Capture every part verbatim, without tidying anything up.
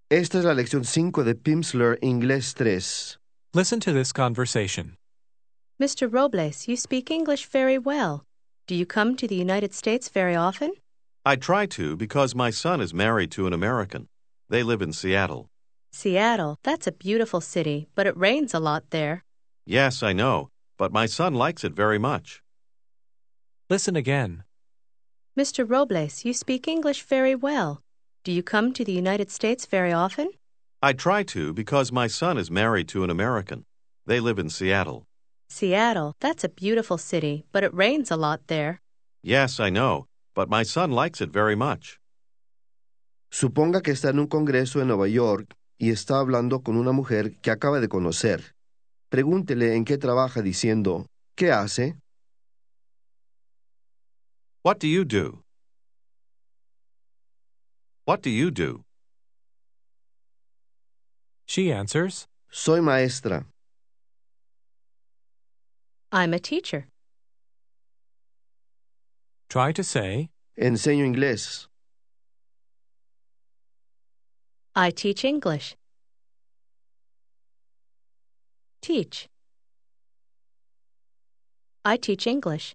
Esta es la lección cinco de Pimsleur Inglés tres. Listen to this conversation. Mister Robles, you speak English very well. Do you come to the United States very often? I try to because my son is married to an American. They live in Seattle. Seattle, that's a beautiful city, but it rains a lot there. Yes, I know, but my son likes it very much. Listen again. Mister Robles, you speak English very well. Do you come to the United States very often? I try to because my son is married to an American. They live in Seattle. Seattle, that's a beautiful city, but it rains a lot there. Yes, I know, but my son likes it very much. Suponga que está en un congreso en Nueva York y está hablando con una mujer que acaba de conocer. Pregúntele en qué trabaja diciendo, ¿qué hace? What do you do? What do you do? She answers, Soy maestra. I'm a teacher. Try to say, Enseño inglés. I teach English. Teach. I teach English.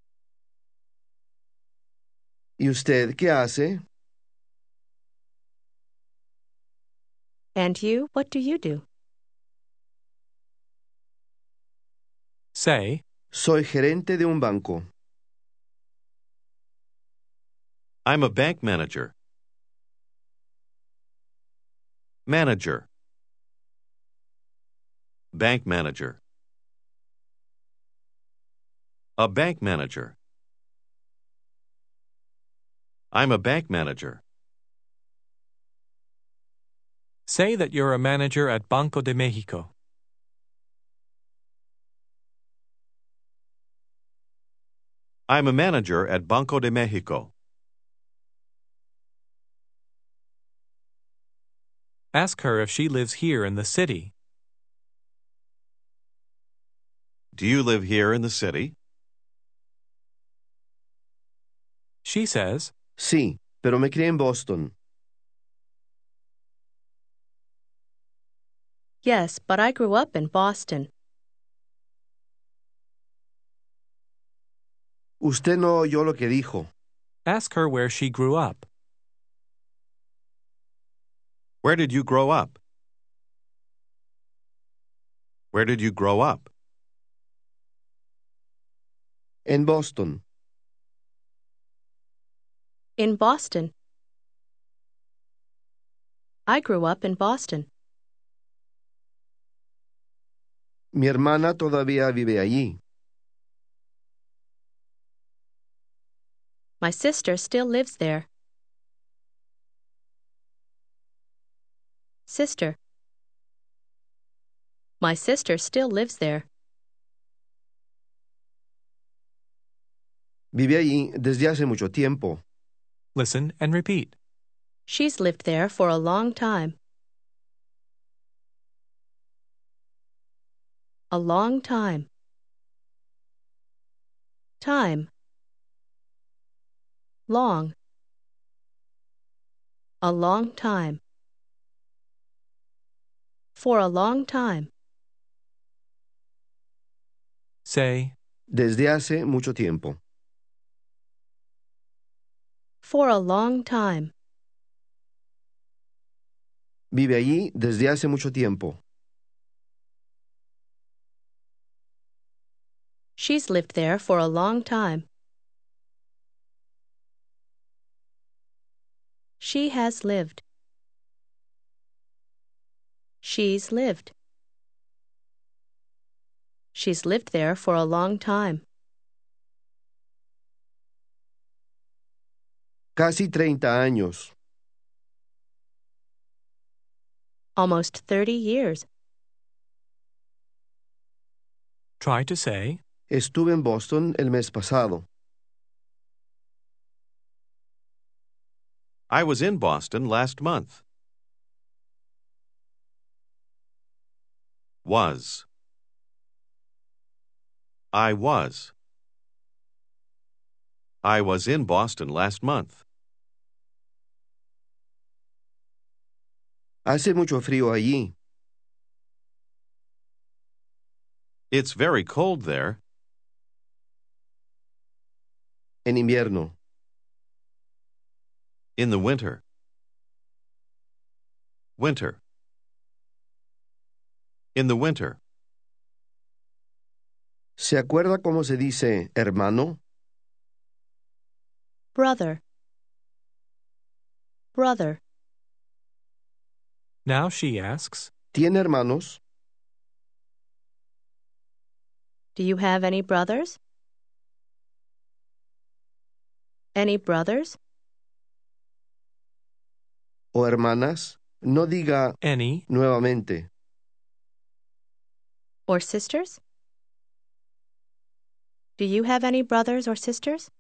¿Y usted qué hace? And you, what do you do? Say, Soy gerente de un banco. I'm a bank manager. Manager. Bank manager. A bank manager. I'm a bank manager. Say that you're a manager at Banco de Mexico. I'm a manager at Banco de Mexico. Ask her if she lives here in the city. Do you live here in the city? She says, Sí, pero me crié en Boston. Yes, but I grew up in Boston. Usted no oyó lo que dijo. ask her where she grew up. Where did you grow up? Where did you grow up? En Boston. In Boston. I grew up in Boston. Mi hermana todavía vive allí. My sister still lives there. Sister. My sister still lives there. Vive allí desde hace mucho tiempo. Listen and repeat. She's lived there for a long time. A long time. Time. Long. A long time. For a long time. Say, Desde hace mucho tiempo. For a long time. Vive allí desde hace mucho tiempo. She's lived there for a long time. She has lived. She's lived. She's lived there for a long time. Casi treinta años. Almost thirty years. try to say, Estuve en Boston el mes pasado. I was in Boston last month. Was. I was. I was in Boston last month. Hace mucho frío allí. It's very cold there. En invierno. In the winter. Winter. In the winter. ¿Se acuerda cómo se dice hermano? Brother. Brother. Now she asks, ¿Tiene hermanos? Do you have any brothers? Any brothers? ¿O hermanas? No diga any, nuevamente. Or sisters? Do you have any brothers or sisters?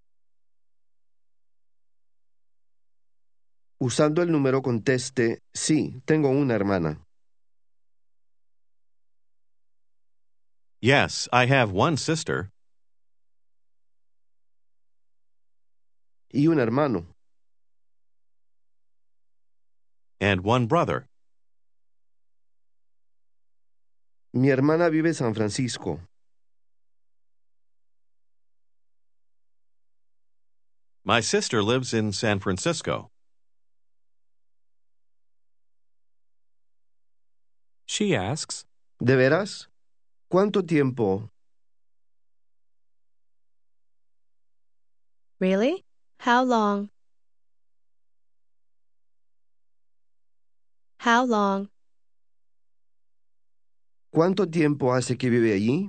Usando el número conteste, sí, tengo una hermana. Yes, I have one sister. Y un hermano. And one brother. Mi hermana vive en San Francisco. My sister lives in San Francisco. she asks, ¿De veras? ¿Cuánto tiempo? Really? How long? How long? ¿Cuánto tiempo hace que vive allí?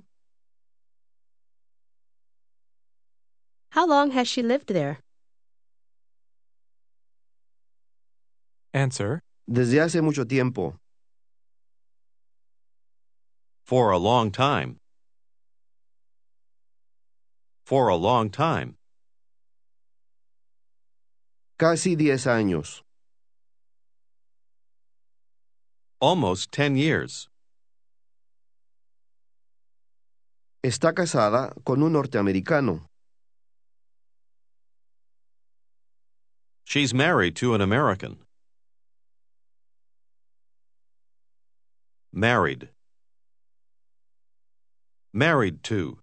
How long has she lived there? answer, Desde hace mucho tiempo. For a long time. For a long time. Casi diez años. Almost ten years. Está casada con un norteamericano. She's married to an American. Married. Married to.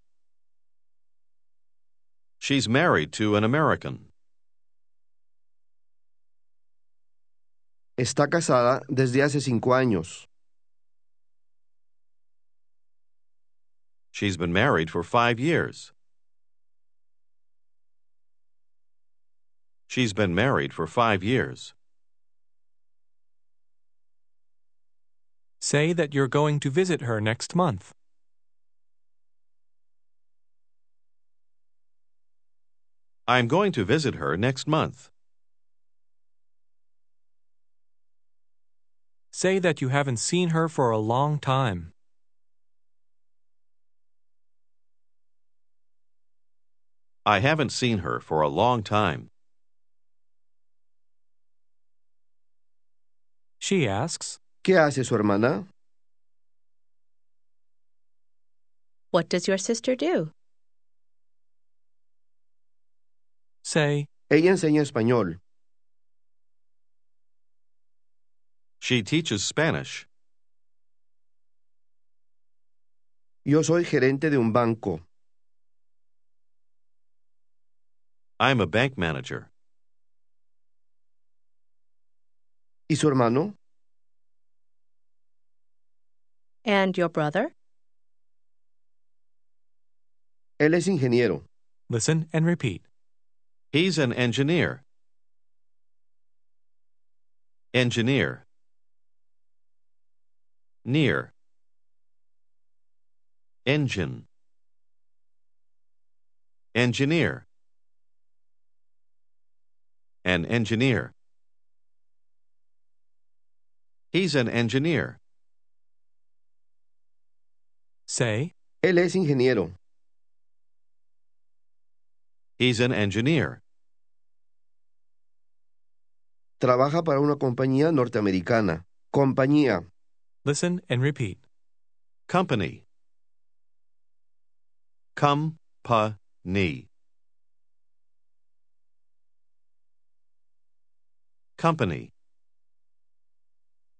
She's married to an American. Está casada desde hace cinco años. She's been married for five years. She's been married for five years. say that you're going to visit her next month. I'm going to visit her next month. Say that you haven't seen her for a long time. I haven't seen her for a long time. She asks, ¿Qué hace su hermana? What does your sister do? say, Ella enseña español. She teaches Spanish. Yo soy gerente de un banco. I'm a bank manager. ¿Y su hermano? And your brother? Él es ingeniero. listen and repeat. He's an engineer. Engineer. Near. Engine. Engineer. An engineer. He's an engineer. Say, Él es ingeniero. He's an engineer. Trabaja para una compañía norteamericana. Compañía. listen and repeat. Company. Com-pa-ni. Company.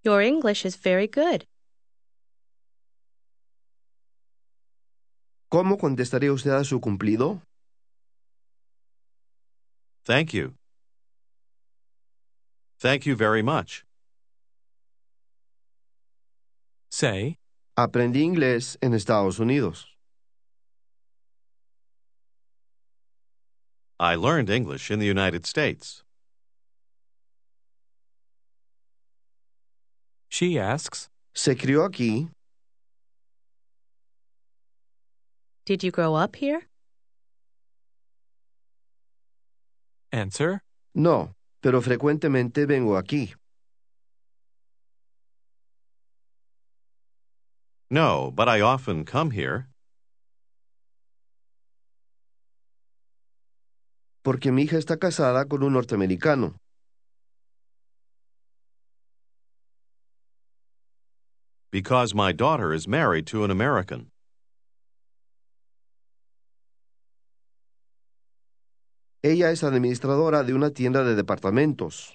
Your English is very good. ¿Cómo contestaría usted a su cumplido? Thank you. Thank you very much. Say, Aprendí inglés en Estados Unidos. I learned English in the United States. she asks, ¿Se crió aquí? Did you grow up here? answer, No, pero frecuentemente vengo aquí. No, but I often come here. Porque mi hija está casada con un norteamericano. Because my daughter is married to an American. Ella es administradora de una tienda de departamentos.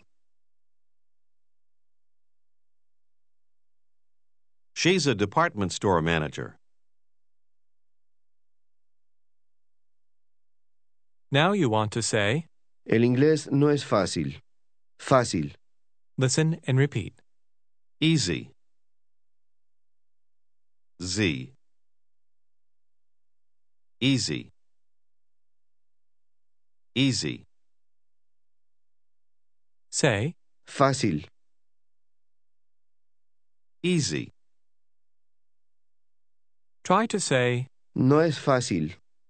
She's a department store manager. now you want to say, El inglés no es fácil. Fácil. listen and repeat. Easy. Z. Easy. Easy. Say, Fácil. Easy. try to say, No es fácil.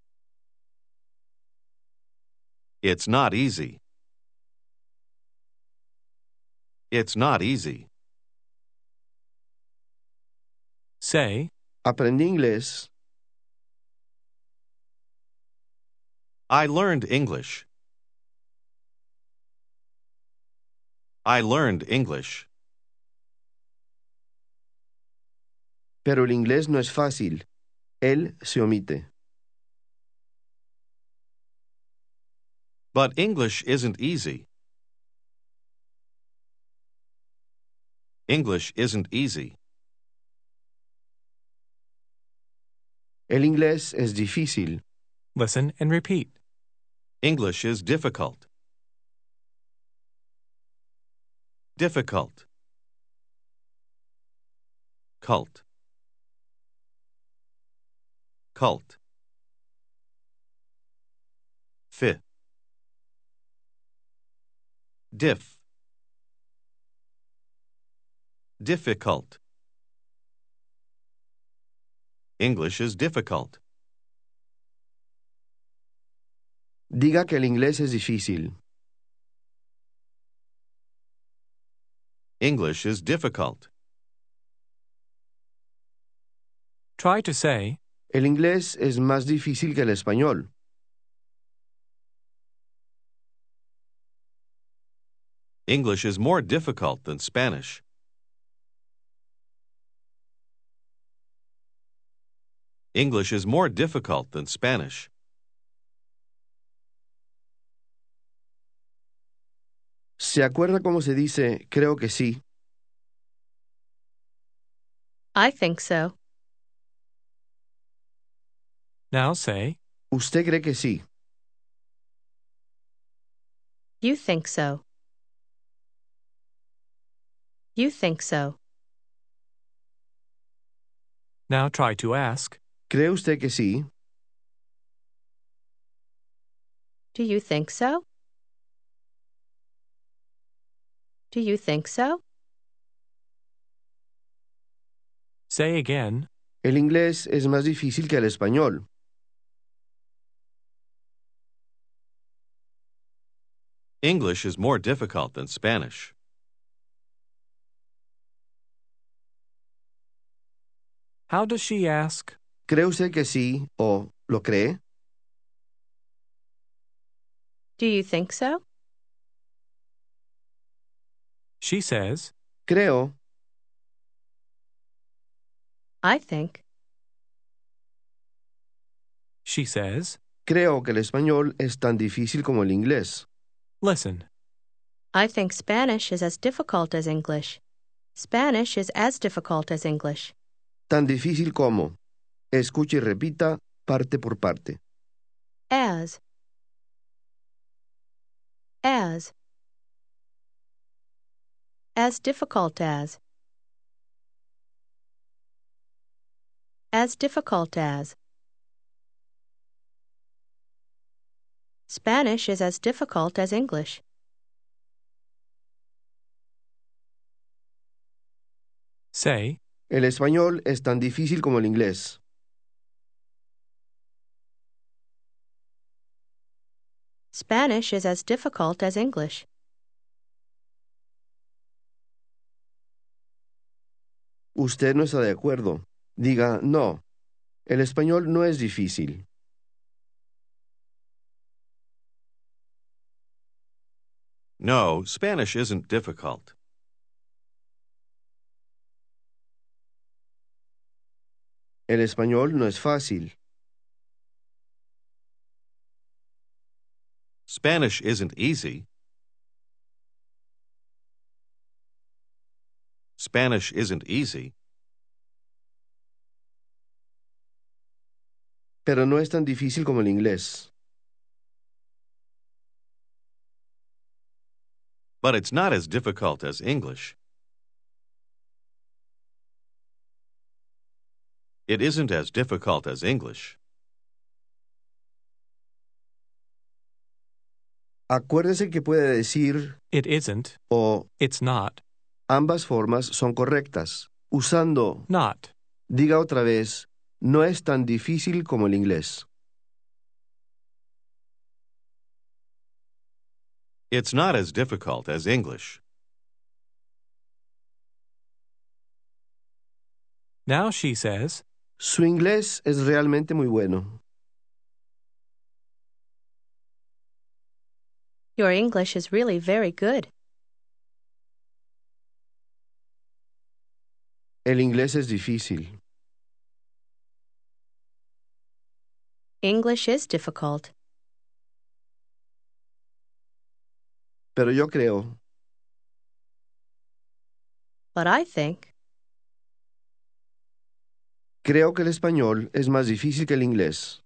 It's not easy. It's not easy. say, Aprendí inglés. I learned English. I learned English. Pero el inglés no es fácil. Él se omite. But English isn't easy. English isn't easy. El inglés es difícil. listen and repeat. English is difficult. Difficult. Cult. Cult. Fit. Diff. Difficult. English is difficult. Diga que el inglés es difícil. English is difficult. Try to say, El inglés es más difícil que el español. English is more difficult than Spanish. English is more difficult than Spanish. ¿Se acuerda cómo se dice creo que sí? I think so. now say, ¿Usted cree que sí? You think so. You think so. now try to ask, ¿Cree usted que sí? Do you think so? Do you think so? say again, El inglés es más difícil que el español. English is more difficult than Spanish. how does she ask? ¿Cree usted que sí o lo cree? Do you think so? She says, Creo. I think. she says, Creo que el español es tan difícil como el inglés. listen. I think Spanish is as difficult as English. Spanish is as difficult as English. Tan difícil como. Escuche y repita parte por parte. As. As. As difficult as. As difficult as. Spanish is as difficult as English. Say, El español es tan difícil como el inglés. Spanish is as difficult as English. Usted no está de acuerdo. Diga, no. El español no es difícil. No, Spanish isn't difficult. El español no es fácil. Spanish isn't easy. Spanish isn't easy. Pero no es tan difícil como el inglés. But it's not as difficult as English. It isn't as difficult as English. Acuérdese que puede decir it isn't, o it's not, ambas formas son correctas. Usando, not. diga otra vez, no es tan difícil como el inglés. It's not as difficult as English. Now she says, Su inglés es realmente muy bueno. Your English is really very good. El inglés es difícil. English is difficult. Pero yo creo, But I think creo que el español es más difícil que el inglés.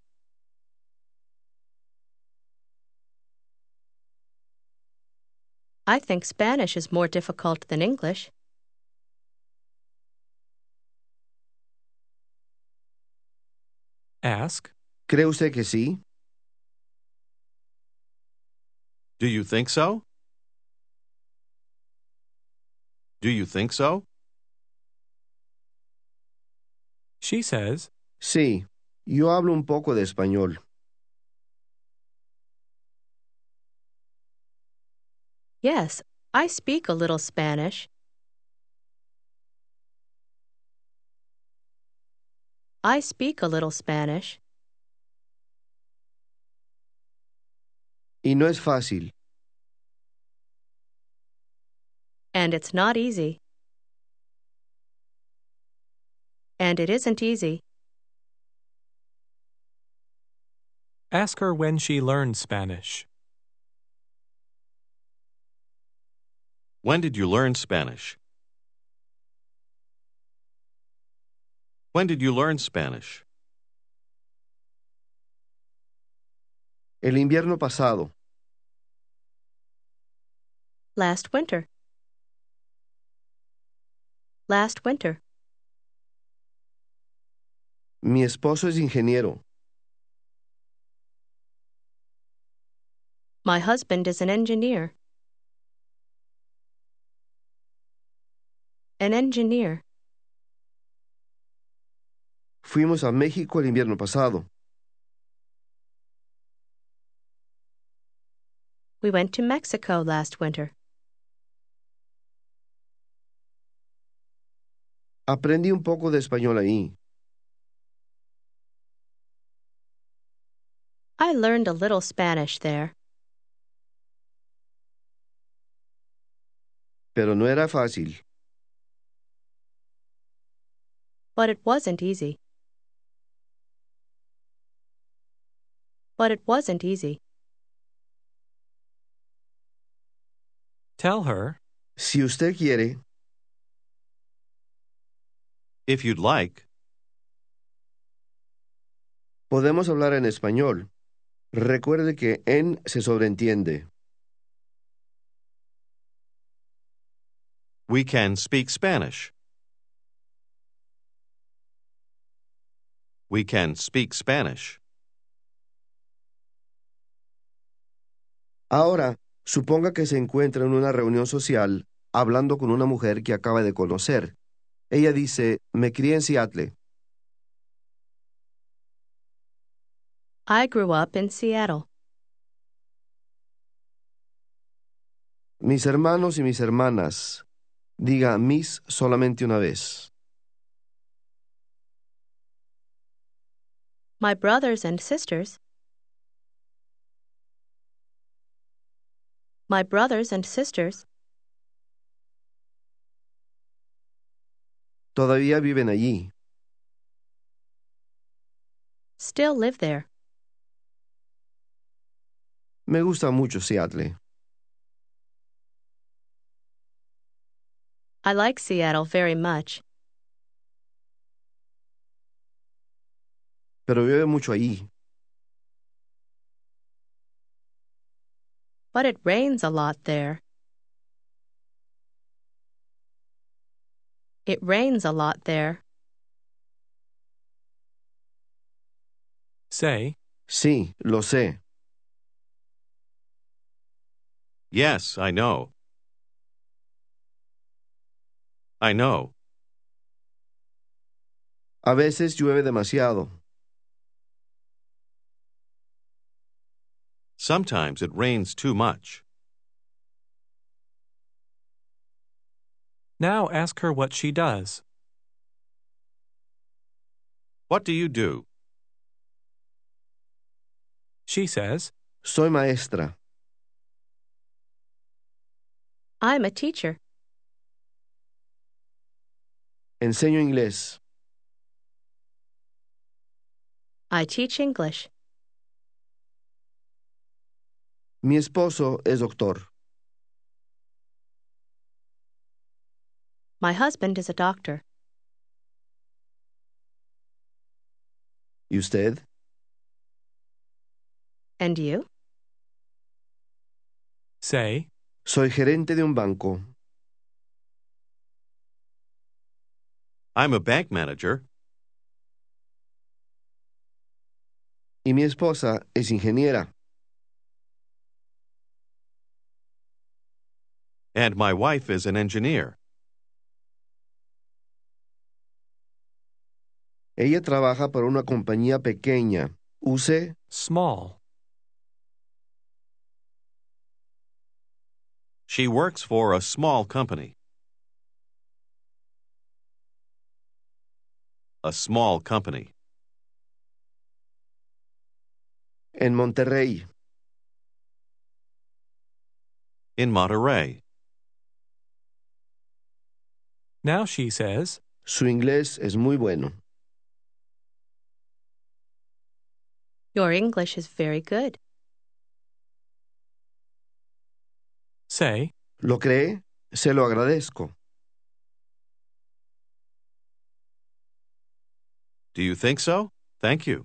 I think Spanish is more difficult than English. ask, ¿Cree usted que sí? Do you think so? Do you think so? she says, Sí, yo hablo un poco de español. Yes, I speak a little Spanish. I speak a little Spanish. Y no es fácil. And it's not easy. And it isn't easy. ask her when she learned Spanish. When did you learn Spanish? When did you learn Spanish? El invierno pasado. Last winter. Last winter. Mi esposo es ingeniero. My husband is an engineer. An engineer. Fuimos a México el invierno pasado. We went to Mexico last winter. Aprendí un poco de español ahí. I learned a little Spanish there. Pero no era fácil. But it wasn't easy. But it wasn't easy. Tell her, Si usted quiere, If you'd like, Podemos hablar en español. Recuerde que en se sobreentiende. we can speak Spanish. We can speak Spanish. Ahora, suponga que se encuentra en una reunión social hablando con una mujer que acaba de conocer. Ella dice, me crié en Seattle. I grew up in Seattle. Mis hermanos y mis hermanas. Diga mis solamente una vez. My brothers and sisters. My brothers and sisters Todavía viven allí. still live there. Me gusta mucho Seattle. I like Seattle very much, Pero llueve mucho allí. but it rains a lot there. It rains a lot there. Say, Sí, lo sé. Yes, I know. I know. A veces llueve demasiado. Sometimes it rains too much. now ask her what she does. What do you do? She says, Soy maestra. I'm a teacher. Enseño inglés. I teach English. Mi esposo es doctor. My husband is a doctor. ¿Y usted? And you? say, Soy gerente de un banco. I'm a bank manager. Y mi esposa es ingeniera. And my wife is an engineer. Ella trabaja para una compañía pequeña. Use small. She works for a small company. A small company. en Monterrey. In Monterey. Now she says, Su inglés es muy bueno. Your English is very good. say, ¿Lo cree? Se lo agradezco. Do you think so? Thank you.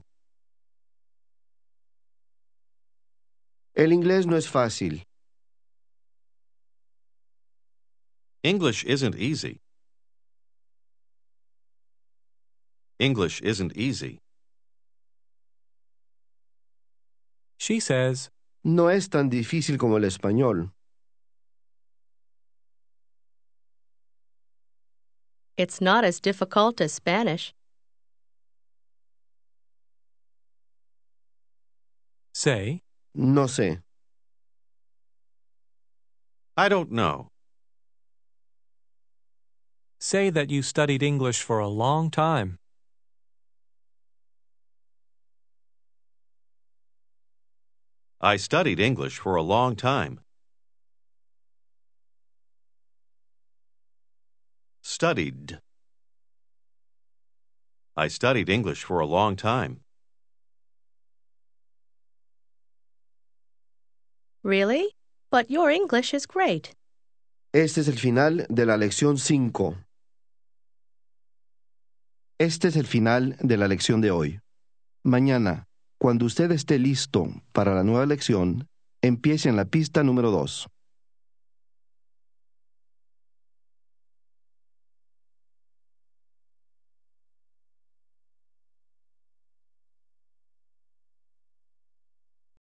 El inglés no es fácil. English isn't easy. English isn't easy. she says, No es tan difícil como el español. It's not as difficult as Spanish. say, No sé. I don't know. say that you studied English for a long time. I studied English for a long time. Studied. I studied English for a long time. Really? But your English is great. Este es el final de la lección cinco. Este es el final de la lección de hoy. Mañana, cuando usted esté listo para la nueva lección, empiece en la pista número dos.